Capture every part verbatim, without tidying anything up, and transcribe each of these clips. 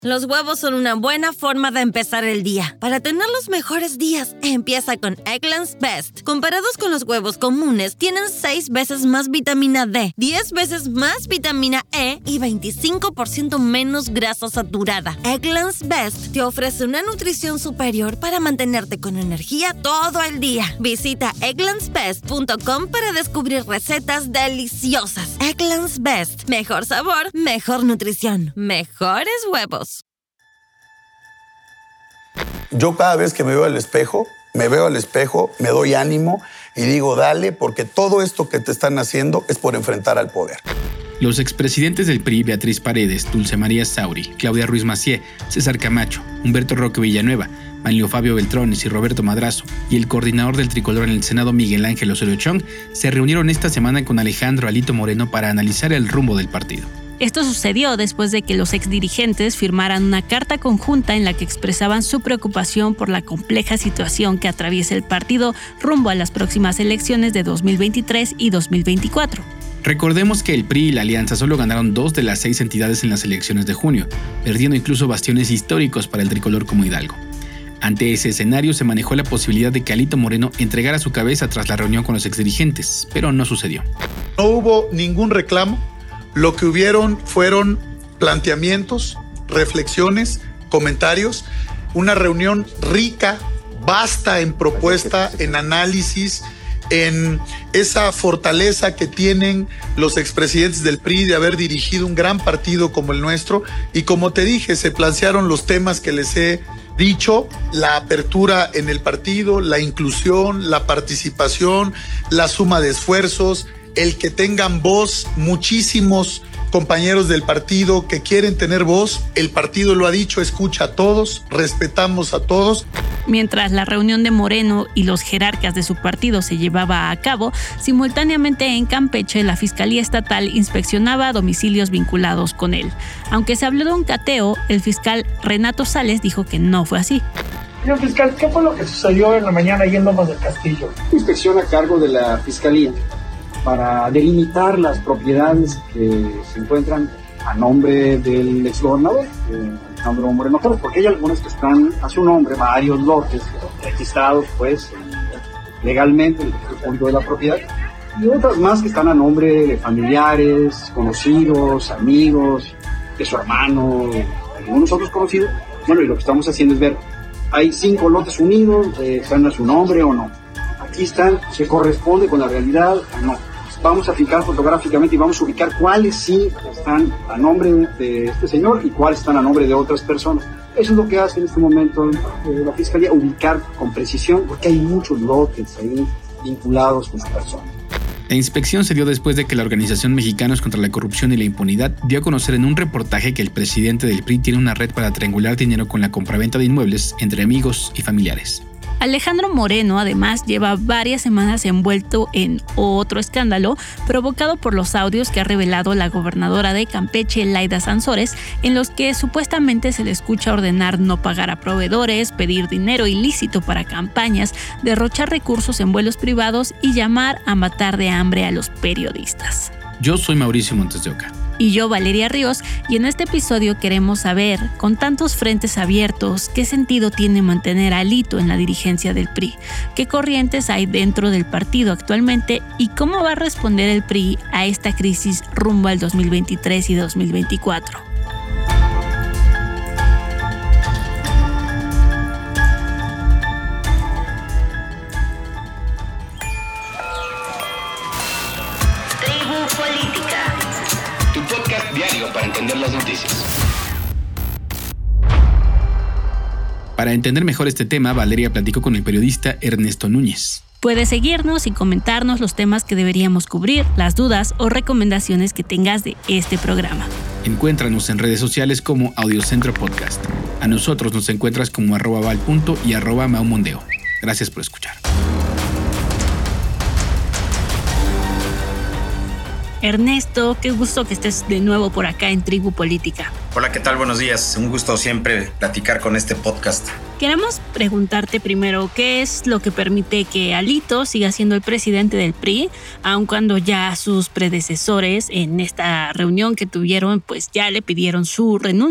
Los huevos son una buena forma de empezar el día. Para tener los mejores días, empieza con Eggland's Best. Comparados con los huevos comunes, tienen seis veces más vitamina D, diez veces más vitamina E y veinticinco por ciento menos grasa saturada. Eggland's Best te ofrece una nutrición superior para mantenerte con energía todo el día. Visita egglands best punto com para descubrir recetas deliciosas. Eggland's Best. Mejor sabor, mejor nutrición, mejores huevos. Yo cada vez que me veo al espejo, me veo al espejo, me doy ánimo y digo, dale, porque todo esto que te están haciendo es por enfrentar al poder. Los expresidentes del P R I, Beatriz Paredes, Dulce María Sauri, Claudia Ruiz Massieu, César Camacho, Humberto Roque Villanueva, Manlio Fabio Beltrones y Roberto Madrazo, y el coordinador del tricolor en el Senado, Miguel Ángel Osorio Chong, se reunieron esta semana con Alejandro Alito Moreno para analizar el rumbo del partido. Esto sucedió después de que los exdirigentes firmaran una carta conjunta en la que expresaban su preocupación por la compleja situación que atraviesa el partido rumbo a las próximas elecciones de dos mil veintitrés y dos mil veinticuatro. Recordemos que el P R I y la Alianza solo ganaron dos de las seis entidades en las elecciones de junio, perdiendo incluso bastiones históricos para el tricolor como Hidalgo. Ante ese escenario se manejó la posibilidad de que Alito Moreno entregara su cabeza tras la reunión con los exdirigentes, pero no sucedió. No hubo ningún reclamo. Lo que hubieron fueron planteamientos, reflexiones, comentarios, una reunión rica, vasta en propuesta, en análisis, en esa fortaleza que tienen los expresidentes del P R I de haber dirigido un gran partido como el nuestro. Y como te dije, se plantearon los temas que les he dicho, la apertura en el partido, la inclusión, la participación, la suma de esfuerzos, el que tengan voz muchísimos compañeros del partido que quieren tener voz. El partido lo ha dicho, escucha a todos, respetamos a todos. Mientras la reunión de Moreno y los jerarcas de su partido se llevaba a cabo, simultáneamente en Campeche la Fiscalía Estatal inspeccionaba domicilios vinculados con él. Aunque se habló de un cateo, el fiscal Renato Sales dijo que no fue así. Señor fiscal, ¿qué fue lo que sucedió en la mañana ahí en Lomas del Castillo? Inspección a cargo de la Fiscalía para delimitar las propiedades que se encuentran a nombre del exgobernador, eh, Alejandro Moreno Torres, porque hay algunas que están a su nombre, varios lotes registrados pues legalmente en el registro público de la propiedad, y otras más que están a nombre de familiares, conocidos, amigos, de su hermano, algunos otros conocidos. Bueno, y lo que estamos haciendo es ver, hay cinco lotes unidos, eh, están a su nombre o no. Aquí están, se corresponde con la realidad o no. Vamos a fijar fotográficamente y vamos a ubicar cuáles sí están a nombre de este señor y cuáles están a nombre de otras personas. Eso es lo que hace en este momento eh, la Fiscalía, ubicar con precisión, porque hay muchos lotes ahí vinculados con su persona. La inspección se dio después de que la organización Mexicanos contra la Corrupción y la Impunidad dio a conocer en un reportaje que el presidente del P R I tiene una red para triangular dinero con la compraventa de inmuebles entre amigos y familiares. Alejandro Moreno, además, lleva varias semanas envuelto en otro escándalo provocado por los audios que ha revelado la gobernadora de Campeche, Laida Sansores, en los que supuestamente se le escucha ordenar no pagar a proveedores, pedir dinero ilícito para campañas, derrochar recursos en vuelos privados y llamar a matar de hambre a los periodistas. Yo soy Mauricio Montes de Oca. Y yo, Valeria Ríos, y en este episodio queremos saber, con tantos frentes abiertos, qué sentido tiene mantener a Alito en la dirigencia del P R I, qué corrientes hay dentro del partido actualmente y cómo va a responder el P R I a esta crisis rumbo al dos mil veintitrés y dos mil veinticuatro. Diario para entender las noticias. Para entender mejor este tema, Valeria platicó con el periodista Ernesto Núñez. Puedes seguirnos y comentarnos los temas que deberíamos cubrir, las dudas o recomendaciones que tengas de este programa. Encuéntranos en redes sociales como Audiocentro Podcast. A nosotros nos encuentras como arroba val.punto y arroba maumondeo. Gracias por escuchar. Ernesto, qué gusto que estés de nuevo por acá en Tribu Política. Hola, ¿qué tal? Buenos días. Un gusto siempre platicar con este podcast. Queremos preguntarte primero, ¿qué es lo que permite que Alito siga siendo el presidente del P R I, aun cuando ya sus predecesores en esta reunión que tuvieron, pues ya le pidieron su renuncia?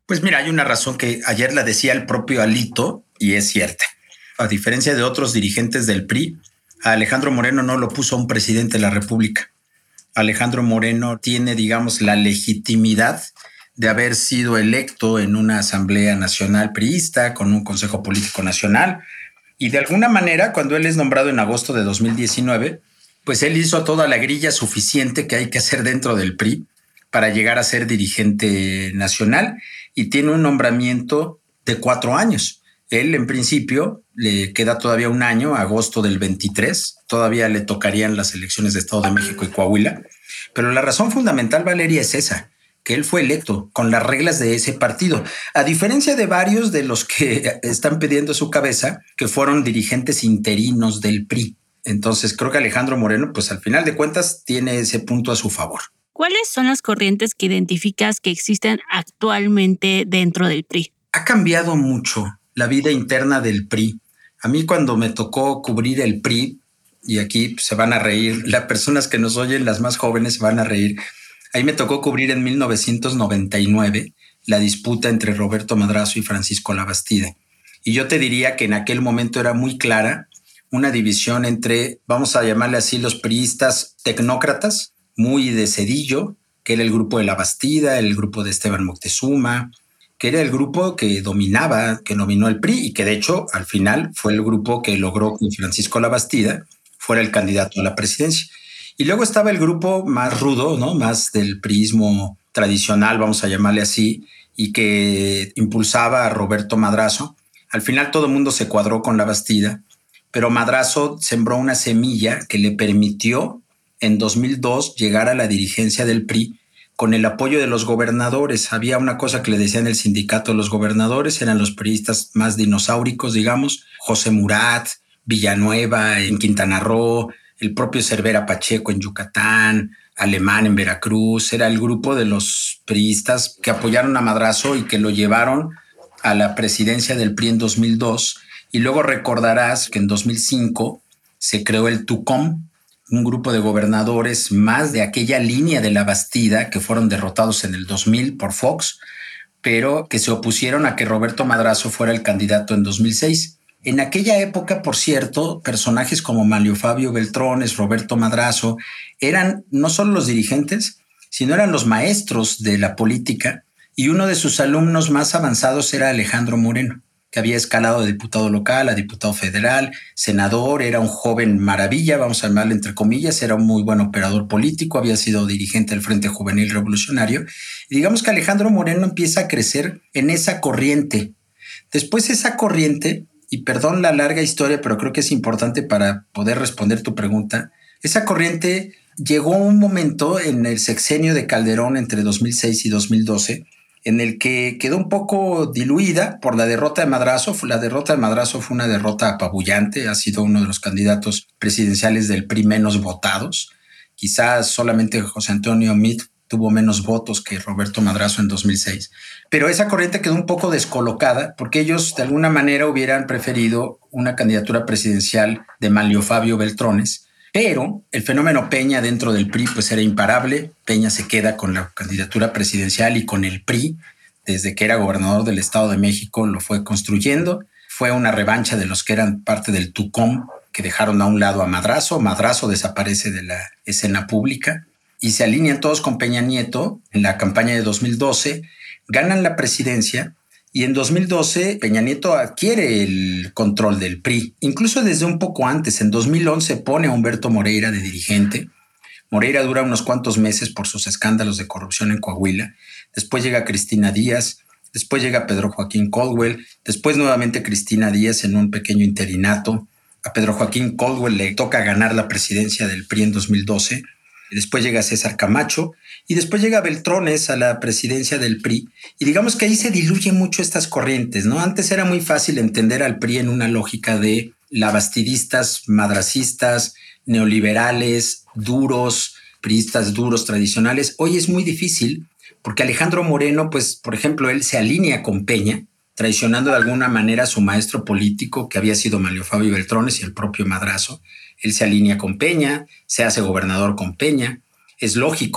Pues mira, hay una razón que ayer la decía el propio Alito y es cierta. A diferencia de otros dirigentes del P R I, a Alejandro Moreno no lo puso un presidente de la República. Alejandro Moreno tiene, digamos, la legitimidad de haber sido electo en una asamblea nacional priista con un consejo político nacional. Y de alguna manera, cuando él es nombrado en agosto de dos mil diecinueve, pues él hizo toda la grilla suficiente que hay que hacer dentro del P R I para llegar a ser dirigente nacional y tiene un nombramiento de cuatro años. Él, en principio, le queda todavía un año, agosto del veintitrés. Todavía le tocarían las elecciones de Estado de México y Coahuila. Pero la razón fundamental, Valeria, es esa, que él fue electo con las reglas de ese partido. A diferencia de varios de los que están pidiendo su cabeza, que fueron dirigentes interinos del P R I. Entonces, creo que Alejandro Moreno, pues al final de cuentas, tiene ese punto a su favor. ¿Cuáles son las corrientes que identificas que existen actualmente dentro del P R I? Ha cambiado mucho la vida interna del P R I. A mí cuando me tocó cubrir el P R I, y aquí se van a reír, las personas que nos oyen, las más jóvenes, se van a reír. Ahí me tocó cubrir en mil novecientos noventa y nueve la disputa entre Roberto Madrazo y Francisco Labastida. Y yo te diría que en aquel momento era muy clara una división entre, vamos a llamarle así, los priistas tecnócratas, muy de Cedillo, que era el grupo de Labastida, el grupo de Esteban Moctezuma, que era el grupo que dominaba, que dominó el P R I y que de hecho al final fue el grupo que logró que Francisco Labastida fuera el candidato a la presidencia. Y luego estaba el grupo más rudo, ¿no? Más del priismo tradicional, vamos a llamarle así, y que impulsaba a Roberto Madrazo. Al final todo el mundo se cuadró con Labastida, pero Madrazo sembró una semilla que le permitió en dos mil dos llegar a la dirigencia del P R I con el apoyo de los gobernadores. Había una cosa que le decían el sindicato de los gobernadores, eran los priistas más dinosauricos, digamos, José Murat, Villanueva en Quintana Roo, el propio Cervera Pacheco en Yucatán, Alemán en Veracruz. Era el grupo de los priistas que apoyaron a Madrazo y que lo llevaron a la presidencia del P R I en dos mil dos. Y luego recordarás que en dos mil cinco se creó el TUCOM, un grupo de gobernadores más de aquella línea de Labastida que fueron derrotados en el dos mil por Fox, pero que se opusieron a que Roberto Madrazo fuera el candidato en dos mil seis. En aquella época, por cierto, personajes como Manlio Fabio Beltrones, Roberto Madrazo, eran no solo los dirigentes, sino eran los maestros de la política, y uno de sus alumnos más avanzados era Alejandro Moreno, que había escalado de diputado local a diputado federal, senador, era un joven maravilla, vamos a llamarle entre comillas, era un muy buen operador político, había sido dirigente del Frente Juvenil Revolucionario. Y digamos que Alejandro Moreno empieza a crecer en esa corriente. Después esa corriente, y perdón la larga historia, pero creo que es importante para poder responder tu pregunta, esa corriente llegó a un momento en el sexenio de Calderón entre dos mil seis y dos mil doce, en el que quedó un poco diluida por la derrota de Madrazo. La derrota de Madrazo fue una derrota apabullante, ha sido uno de los candidatos presidenciales del P R I menos votados. Quizás solamente José Antonio Meade tuvo menos votos que Roberto Madrazo en dos mil seis. Pero esa corriente quedó un poco descolocada porque ellos de alguna manera hubieran preferido una candidatura presidencial de Manlio Fabio Beltrones. Pero el fenómeno Peña dentro del P R I pues era imparable. Peña se queda con la candidatura presidencial y con el P R I. Desde que era gobernador del Estado de México lo fue construyendo. Fue una revancha de los que eran parte del TUCOM, que dejaron a un lado a Madrazo. Madrazo desaparece de la escena pública y se alinean todos con Peña Nieto en la campaña de dos mil doce. Ganan la presidencia. Y en dos mil doce Peña Nieto adquiere el control del P R I, incluso desde un poco antes. En dos mil once pone a Humberto Moreira de dirigente. Moreira dura unos cuantos meses por sus escándalos de corrupción en Coahuila. Después llega Cristina Díaz, después llega Pedro Joaquín Caldwell, después nuevamente Cristina Díaz en un pequeño interinato. A Pedro Joaquín Caldwell le toca ganar la presidencia del P R I en dos mil doce. Después llega César Camacho y después llega Beltrones a la presidencia del P R I. Y digamos que ahí se diluyen mucho estas corrientes, ¿no? Antes era muy fácil entender al P R I en una lógica de labastidistas, madracistas, neoliberales, duros, priistas duros, tradicionales. Hoy es muy difícil porque Alejandro Moreno, pues, por ejemplo, él se alinea con Peña, traicionando de alguna manera a su maestro político, que había sido Manlio Fabio Beltrones y el propio Madrazo. Él se alinea con Peña, se hace gobernador con Peña. Es lógico,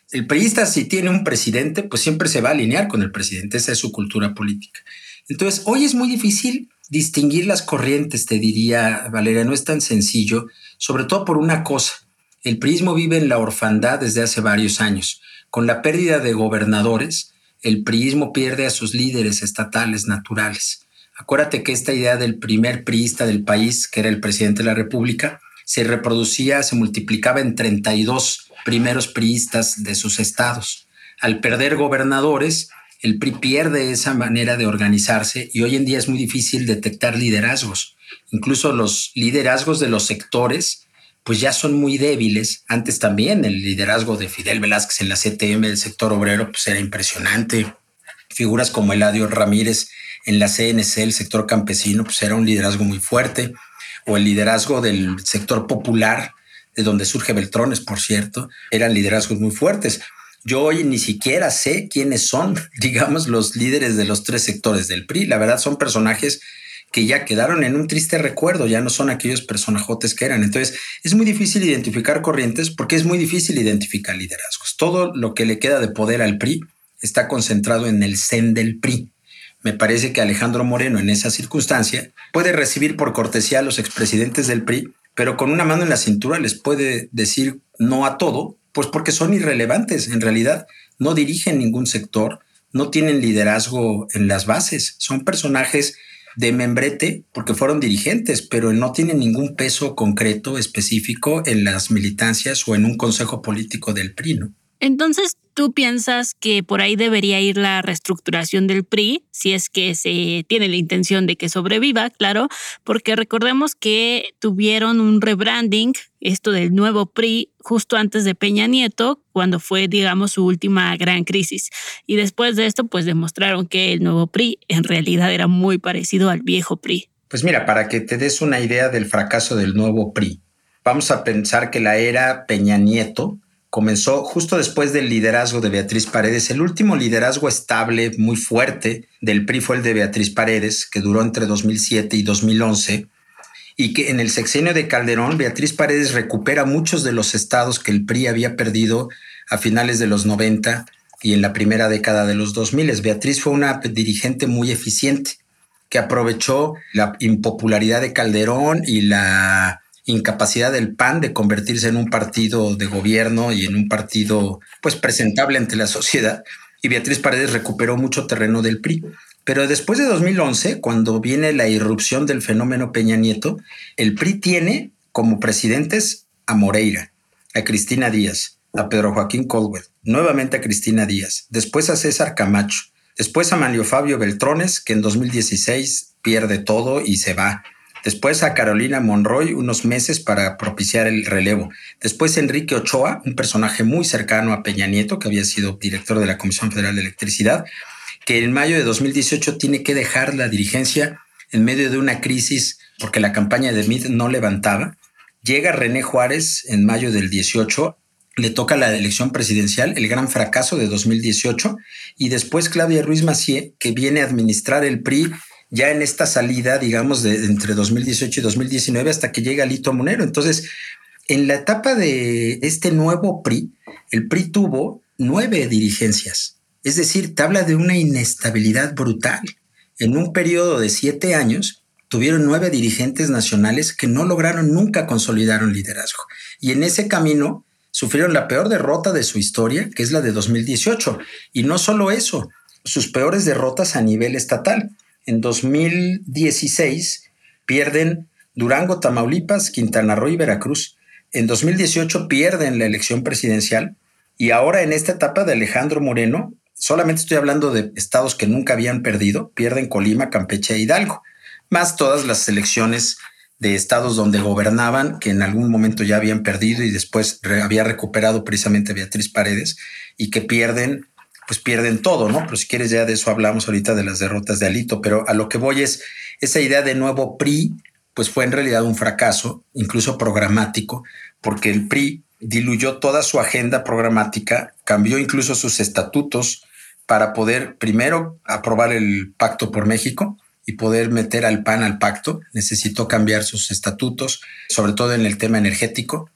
El priista, si tiene un presidente, pues siempre se va a alinear con el presidente. Esa es su cultura política. Entonces, hoy es muy difícil distinguir las corrientes, te diría, Valeria, no es tan sencillo, sobre todo por una cosa. El priismo vive en la orfandad desde hace varios años. Con la pérdida de gobernadores, el priismo pierde a sus líderes estatales naturales. Acuérdate que esta idea del primer priista del país, que era el presidente de la República, se reproducía, se multiplicaba en treinta y dos primeros priistas de sus estados. Al perder gobernadores, el P R I pierde esa manera de organizarse y hoy en día es muy difícil detectar liderazgos. Incluso los liderazgos de los sectores pues ya son muy débiles. Antes también el liderazgo de Fidel Velázquez en la C T M del sector obrero pues era impresionante. Figuras como Eladio Ramírez en la C N C, el sector campesino, pues era un liderazgo muy fuerte. O el liderazgo del sector popular, de donde surge Beltrones, por cierto, eran liderazgos muy fuertes. Yo hoy ni siquiera sé quiénes son, digamos, los líderes de los tres sectores del P R I. La verdad son personajes que ya quedaron en un triste recuerdo, ya no son aquellos personajotes que eran. Entonces es muy difícil identificar corrientes porque es muy difícil identificar liderazgos. Todo lo que le queda de poder al P R I está concentrado en el C E N del P R I. Me parece que Alejandro Moreno en esa circunstancia puede recibir por cortesía a los expresidentes del P R I, pero con una mano en la cintura les puede decir no a todo, pues porque son irrelevantes. En realidad no dirigen ningún sector, no tienen liderazgo en las bases, son personajes de membrete porque fueron dirigentes, pero no tienen ningún peso concreto específico en las militancias o en un consejo político del P R I, ¿no? Entonces, ¿tú piensas que por ahí debería ir la reestructuración del P R I, si es que se tiene la intención de que sobreviva, claro? Porque recordemos que tuvieron un rebranding, esto del nuevo P R I, justo antes de Peña Nieto, cuando fue, digamos, su última gran crisis. Y después de esto, pues demostraron que el nuevo P R I en realidad era muy parecido al viejo P R I. Pues mira, para que te des una idea del fracaso del nuevo P R I, vamos a pensar que la era Peña Nieto comenzó justo después del liderazgo de Beatriz Paredes. El último liderazgo estable, muy fuerte del P R I fue el de Beatriz Paredes, que duró entre dos mil siete y dos mil once, y que en el sexenio de Calderón, Beatriz Paredes recupera muchos de los estados que el P R I había perdido a finales de los noventa y en la primera década de los dos mil. Beatriz fue una dirigente muy eficiente que aprovechó la impopularidad de Calderón y la incapacidad del P A N de convertirse en un partido de gobierno y en un partido pues presentable ante la sociedad, y Beatriz Paredes recuperó mucho terreno del P R I. Pero después de dos mil once, cuando viene la irrupción del fenómeno Peña Nieto, el P R I tiene como presidentes a Moreira, a Cristina Díaz, a Pedro Joaquín Caldwell, nuevamente a Cristina Díaz, después a César Camacho, después a Manlio Fabio Beltrones, que en dos mil dieciséis pierde todo y se va. Después a Carolina Monroy unos meses para propiciar el relevo. Después Enrique Ochoa, un personaje muy cercano a Peña Nieto, que había sido director de la Comisión Federal de Electricidad, que en mayo de dos mil dieciocho tiene que dejar la dirigencia en medio de una crisis porque la campaña de Meade no levantaba. Llega René Juárez en mayo del dieciocho, le toca la elección presidencial, el gran fracaso de dos mil dieciocho, y después Claudia Ruiz Massieu, que viene a administrar el P R I ya en esta salida, digamos, de entre dos mil dieciocho y dos mil diecinueve hasta que llega Alito Monero. Entonces, en la etapa de este nuevo P R I, el P R I tuvo nueve dirigencias. Es decir, te habla de una inestabilidad brutal. En un periodo de siete años, tuvieron nueve dirigentes nacionales que no lograron nunca consolidar un liderazgo. Y en ese camino sufrieron la peor derrota de su historia, que es la de dos mil dieciocho. Y no solo eso, sus peores derrotas a nivel estatal. En dos mil dieciséis pierden Durango, Tamaulipas, Quintana Roo y Veracruz. En dos mil dieciocho pierden la elección presidencial. Y ahora en esta etapa de Alejandro Moreno, solamente estoy hablando de estados que nunca habían perdido, pierden Colima, Campeche e Hidalgo, más todas las elecciones de estados donde gobernaban, que en algún momento ya habían perdido y después re- había recuperado precisamente Beatriz Paredes, y que pierden, pues pierden todo, ¿no? Pero si quieres ya de eso hablamos ahorita, de las derrotas de Alito, pero a lo que voy es, esa idea de nuevo P R I, pues fue en realidad un fracaso, incluso programático, porque el P R I diluyó toda su agenda programática, cambió incluso sus estatutos para poder primero aprobar el Pacto por México y poder meter al P A N al pacto. Necesitó cambiar sus estatutos, sobre todo en el tema energético.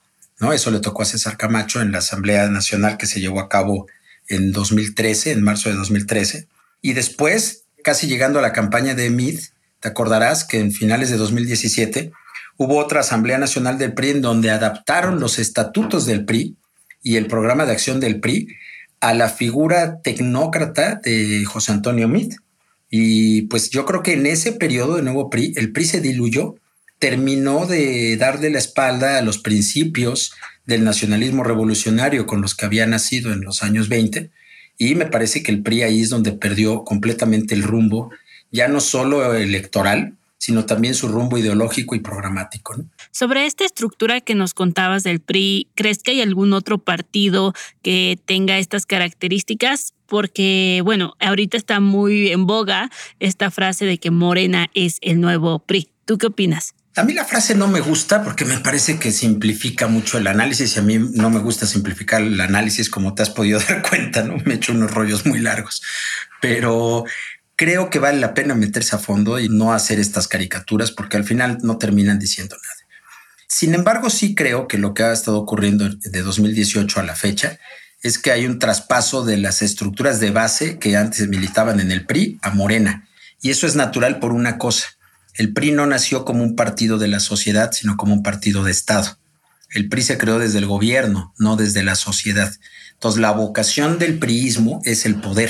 ¿no? Eso le tocó a César Camacho en la Asamblea Nacional que se llevó a cabo en dos mil trece, en marzo de dos mil trece. Y después, casi llegando a la campaña de Meade, te acordarás que en finales de dos mil diecisiete hubo otra Asamblea Nacional del P R I en donde adaptaron los estatutos del P R I y el programa de acción del P R I a la figura tecnócrata de José Antonio Meade. Y pues yo creo que en ese periodo de nuevo P R I, el P R I se diluyó, terminó de darle la espalda a los principios del nacionalismo revolucionario con los que había nacido en los años veinte. Y me parece que el P R I ahí es donde perdió completamente el rumbo, ya no solo electoral, sino también su rumbo ideológico y programático, ¿no? Sobre esta estructura que nos contabas del P R I, ¿crees que hay algún otro partido que tenga estas características? Porque, bueno, ahorita está muy en boga esta frase de que Morena es el nuevo P R I. ¿Tú qué opinas? A mí la frase no me gusta porque me parece que simplifica mucho el análisis y a mí no me gusta simplificar el análisis, como te has podido dar cuenta, ¿no? Me he hecho unos rollos muy largos, pero creo que vale la pena meterse a fondo y no hacer estas caricaturas porque al final no terminan diciendo nada. Sin embargo, sí creo que lo que ha estado ocurriendo de dos mil dieciocho a la fecha es que hay un traspaso de las estructuras de base que antes militaban en el P R I a Morena. Y eso es natural por una cosa. El P R I no nació como un partido de la sociedad, sino como un partido de Estado. El P R I se creó desde el gobierno, no desde la sociedad. Entonces, la vocación del priismo es el poder.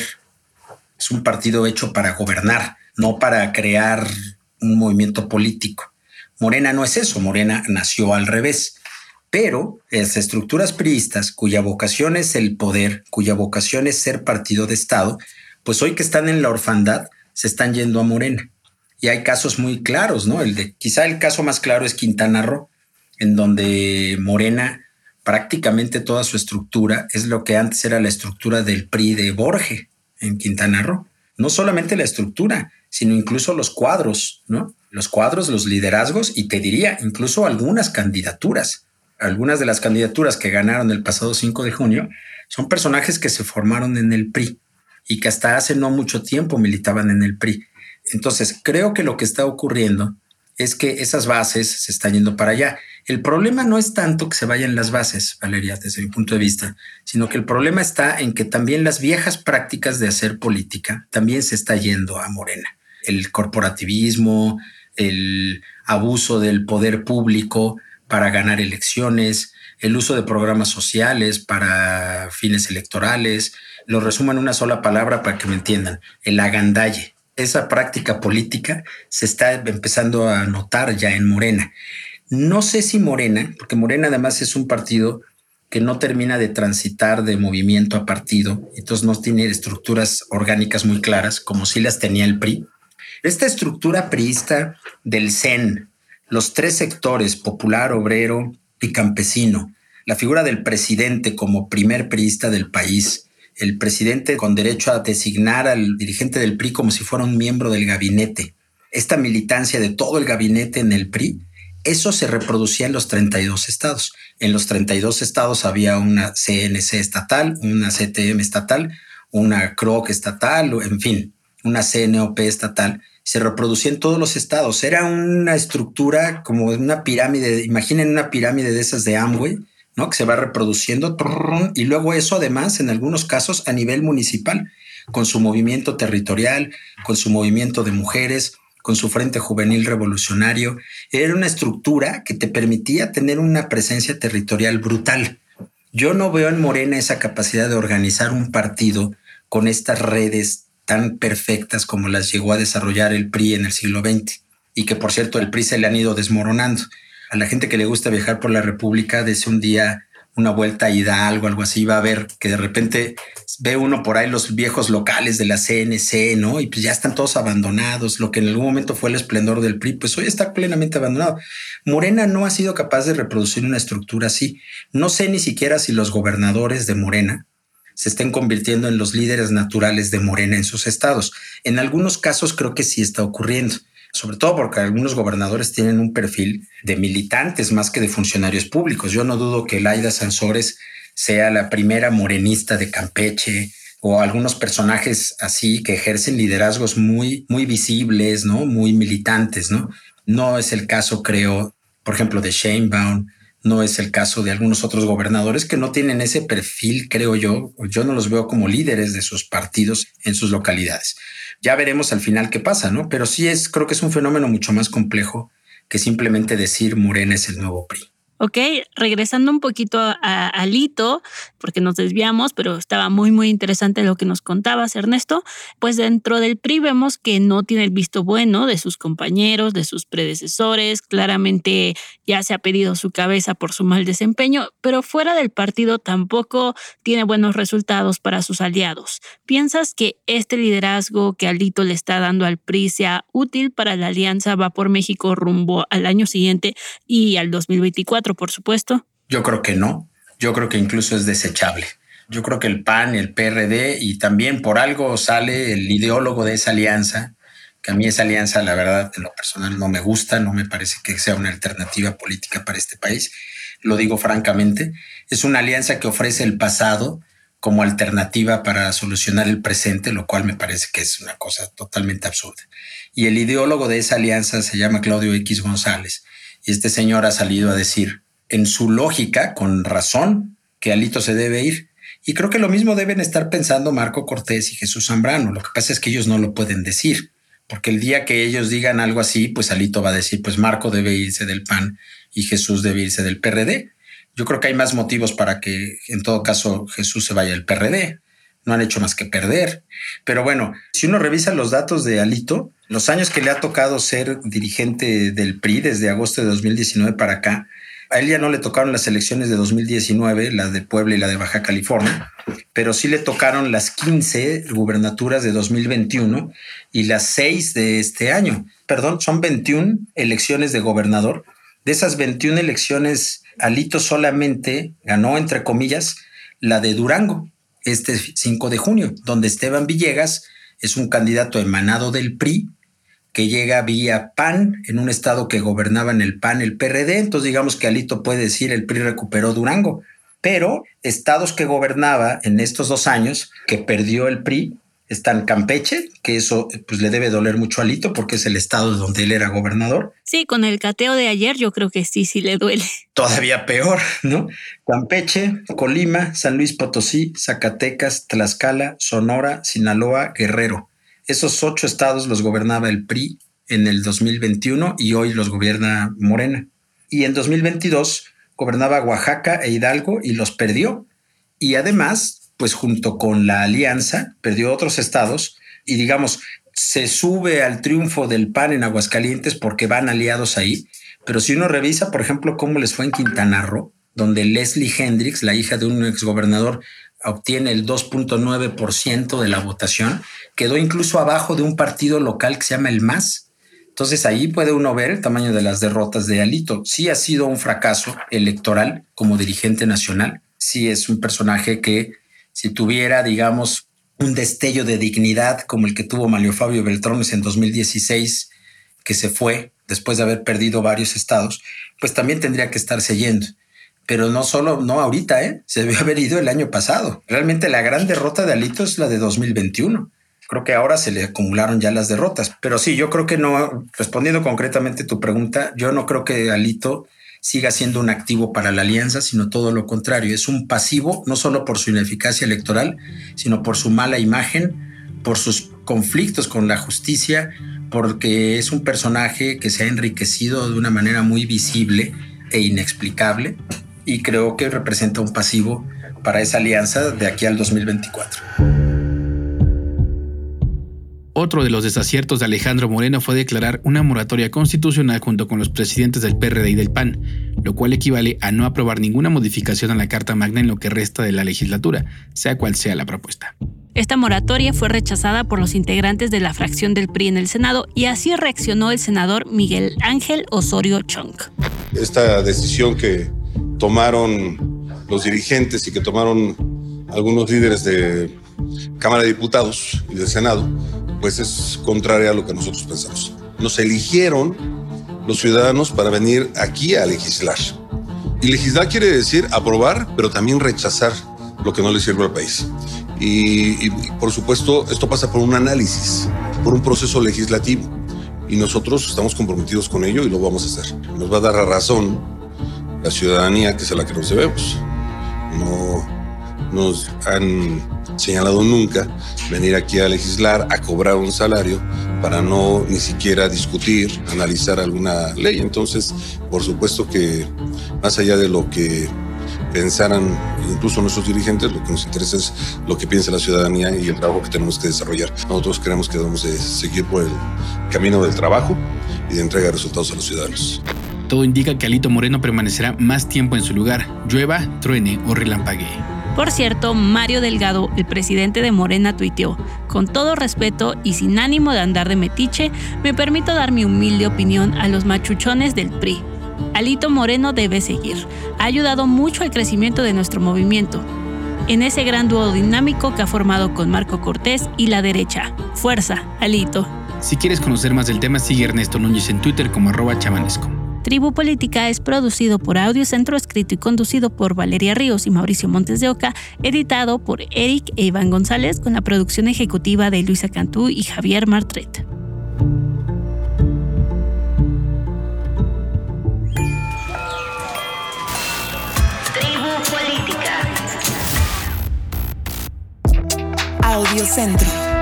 Es un partido hecho para gobernar, no para crear un movimiento político. Morena no es eso, Morena nació al revés. Pero las estructuras priistas, cuya vocación es el poder, cuya vocación es ser partido de Estado, pues hoy que están en la orfandad, se están yendo a Morena. Y hay casos muy claros, ¿no? El de, quizá el caso más claro es Quintana Roo, en donde Morena, prácticamente toda su estructura es lo que antes era la estructura del P R I de Borge en Quintana Roo. No solamente la estructura, sino incluso los cuadros, ¿no? Los cuadros, los liderazgos y te diría incluso algunas candidaturas. Algunas de las candidaturas que ganaron el pasado cinco de junio son personajes que se formaron en el P R I y que hasta hace no mucho tiempo militaban en el P R I. Entonces, creo que lo que está ocurriendo es que esas bases se están yendo para allá. El problema no es tanto que se vayan las bases, Valeria, desde mi punto de vista, sino que el problema está en que también las viejas prácticas de hacer política también se está yendo a Morena. El corporativismo, el abuso del poder público para ganar elecciones, el uso de programas sociales para fines electorales. Lo resumo en una sola palabra para que me entiendan: el agandalle. Esa práctica política se está empezando a notar ya en Morena. No sé si Morena, porque Morena además es un partido que no termina de transitar de movimiento a partido, entonces no tiene estructuras orgánicas muy claras, como sí las tenía el P R I. Esta estructura priista del C E N, los tres sectores, popular, obrero y campesino, la figura del presidente como primer priista del país, el presidente con derecho a designar al dirigente del P R I como si fuera un miembro del gabinete, esta militancia de todo el gabinete en el P R I, eso se reproducía en los treinta y dos estados. En los treinta y dos estados había una C N C estatal, una C T M estatal, una C R O C estatal, en fin, una C N O P estatal. Se reproducía en todos los estados. Era una estructura como una pirámide. Imaginen una pirámide de esas de Amway, ¿no? Que se va reproduciendo y luego eso además en algunos casos a nivel municipal, con su movimiento territorial, con su movimiento de mujeres, con su Frente Juvenil Revolucionario. Era una estructura que te permitía tener una presencia territorial brutal. Yo no veo en Morena esa capacidad de organizar un partido con estas redes tan perfectas como las llegó a desarrollar el P R I en el siglo veinte y que, por cierto, el P R I se le han ido desmoronando. A la gente que le gusta viajar por la República, dese un día una vuelta a Hidalgo, algo así, va a ver que de repente ve uno por ahí los viejos locales de la C N C, ¿no? Y pues ya están todos abandonados. Lo que en algún momento fue el esplendor del P R I, pues hoy está plenamente abandonado. Morena no ha sido capaz de reproducir una estructura así. No sé ni siquiera si los gobernadores de Morena se estén convirtiendo en los líderes naturales de Morena en sus estados. En algunos casos creo que sí está ocurriendo, sobre todo porque algunos gobernadores tienen un perfil de militantes más que de funcionarios públicos. Yo no dudo que Laida Sansores sea la primera morenista de Campeche o algunos personajes así que ejercen liderazgos muy, muy visibles, ¿no? Muy militantes, ¿no? No es el caso, creo, por ejemplo, de Sheinbaum, No es el caso de algunos otros gobernadores que no tienen ese perfil, creo yo. Yo no los veo como líderes de sus partidos en sus localidades. Ya veremos al final qué pasa, ¿no? Pero sí es, creo que es un fenómeno mucho más complejo que simplemente decir Morena es el nuevo P R I. Ok, regresando un poquito a, a Alito, porque nos desviamos, pero estaba muy, muy interesante lo que nos contabas, Ernesto. Pues dentro del P R I vemos que no tiene el visto bueno de sus compañeros, de sus predecesores. Claramente ya se ha pedido su cabeza por su mal desempeño, pero fuera del partido tampoco tiene buenos resultados para sus aliados. ¿Piensas que este liderazgo que Alito le está dando al P R I sea útil para la alianza Va por México rumbo al año siguiente y al dos mil veinticuatro? Por supuesto. Yo creo que no. Yo creo que incluso es desechable. Yo creo que el P A N, el P R D y también por algo sale el ideólogo de esa alianza, que a mí esa alianza, la verdad, en lo personal no me gusta, no me parece que sea una alternativa política para este país. Lo digo francamente. Es una alianza que ofrece el pasado como alternativa para solucionar el presente, lo cual me parece que es una cosa totalmente absurda. Y el ideólogo de esa alianza se llama Claudio X González. Y este señor ha salido a decir, en su lógica, con razón, que Alito se debe ir. Y creo que lo mismo deben estar pensando Marco Cortés y Jesús Zambrano. Lo que pasa es que ellos no lo pueden decir, porque el día que ellos digan algo así, pues Alito va a decir, pues Marco debe irse del P A N y Jesús debe irse del P R D. Yo creo que hay más motivos para que, en todo caso, Jesús se vaya del P R D. No han hecho más que perder. Pero bueno, si uno revisa los datos de Alito, los años que le ha tocado ser dirigente del P R I desde agosto de dos mil diecinueve para acá, a él ya no le tocaron las elecciones de dos mil diecinueve, las de Puebla y la de Baja California, pero sí le tocaron las quince gubernaturas de dos mil veintiuno y las seis de este año. Perdón, son veintiuna elecciones de gobernador. De esas veintiuna elecciones, Alito solamente ganó, entre comillas, la de Durango, este cinco de junio, donde Esteban Villegas es un candidato emanado del P R I que llega vía P A N en un estado que gobernaban el P A N, el P R D. Entonces digamos que Alito puede decir el P R I recuperó Durango, pero estados que gobernaba en estos dos años que perdió el P R I están Campeche, que eso pues le debe doler mucho a Alito porque es el estado donde él era gobernador. Sí, con el cateo de ayer yo creo que sí, sí le duele. Todavía peor, ¿no? Campeche, Colima, San Luis Potosí, Zacatecas, Tlaxcala, Sonora, Sinaloa, Guerrero. Esos ocho estados los gobernaba el P R I en el dos mil veintiuno y hoy los gobierna Morena. Y en dos mil veintidós gobernaba Oaxaca e Hidalgo y los perdió. Y además, pues junto con la alianza, perdió otros estados y digamos, se sube al triunfo del P A N en Aguascalientes porque van aliados ahí. Pero si uno revisa, por ejemplo, cómo les fue en Quintana Roo, donde Leslie Hendricks, la hija de un exgobernador, obtiene el dos punto nueve por ciento de la votación, quedó incluso abajo de un partido local que se llama el M A S. Entonces ahí puede uno ver el tamaño de las derrotas de Alito. Sí ha sido un fracaso electoral como dirigente nacional. Sí es un personaje que si tuviera, digamos, un destello de dignidad como el que tuvo Manlio Fabio Beltrones en dos mil dieciséis, que se fue después de haber perdido varios estados, pues también tendría que estarse yendo. Pero no solo, no ahorita, ¿eh? Se debió haber ido el año pasado. Realmente la gran derrota de Alito es la de dos mil veintiuno. Creo que ahora se le acumularon ya las derrotas. Pero sí, yo creo que no, respondiendo concretamente a tu pregunta, yo no creo que Alito siga siendo un activo para la alianza, sino todo lo contrario. Es un pasivo, no solo por su ineficacia electoral, sino por su mala imagen, por sus conflictos con la justicia, porque es un personaje que se ha enriquecido de una manera muy visible e inexplicable, y creo que representa un pasivo para esa alianza de aquí al dos mil veinticuatro. Otro de los desaciertos de Alejandro Moreno fue declarar una moratoria constitucional junto con los presidentes del P R D y del P A N, lo cual equivale a no aprobar ninguna modificación a la Carta Magna en lo que resta de la legislatura, sea cual sea la propuesta. Esta moratoria fue rechazada por los integrantes de la fracción del P R I en el Senado y así reaccionó el senador Miguel Ángel Osorio Chong. Esta decisión que tomaron los dirigentes y que tomaron algunos líderes de Cámara de Diputados y del Senado, pues es contraria a lo que nosotros pensamos. Nos eligieron los ciudadanos para venir aquí a legislar. Y legislar quiere decir aprobar, pero también rechazar lo que no le sirve al país. Y, y por supuesto, esto pasa por un análisis, por un proceso legislativo. Y nosotros estamos comprometidos con ello y lo vamos a hacer. Nos va a dar la razón la ciudadanía, que es a la que nos debemos. No nos han señalado nunca venir aquí a legislar, a cobrar un salario para no ni siquiera discutir, analizar alguna ley. Entonces, por supuesto que más allá de lo que pensaran incluso nuestros dirigentes, lo que nos interesa es lo que piensa la ciudadanía y el trabajo que tenemos que desarrollar. Nosotros creemos que debemos de seguir por el camino del trabajo y de entrega de resultados a los ciudadanos. Todo indica que Alito Moreno permanecerá más tiempo en su lugar, llueva, truene o relampaguee. Por cierto, Mario Delgado, el presidente de Morena, tuiteó: con todo respeto y sin ánimo de andar de metiche, me permito dar mi humilde opinión a los machuchones del P R I. Alito Moreno debe seguir. Ha ayudado mucho al crecimiento de nuestro movimiento, en ese gran dúo dinámico que ha formado con Marco Cortés y la derecha. Fuerza, Alito. Si quieres conocer más del tema, sigue a Ernesto Núñez en Twitter como arroba chamanesco. Tribu Política es producido por Audio Centro, escrito y conducido por Valeria Ríos y Mauricio Montes de Oca, editado por Eric e Iván González, con la producción ejecutiva de Luisa Cantú y Javier Martret. Audio Centro.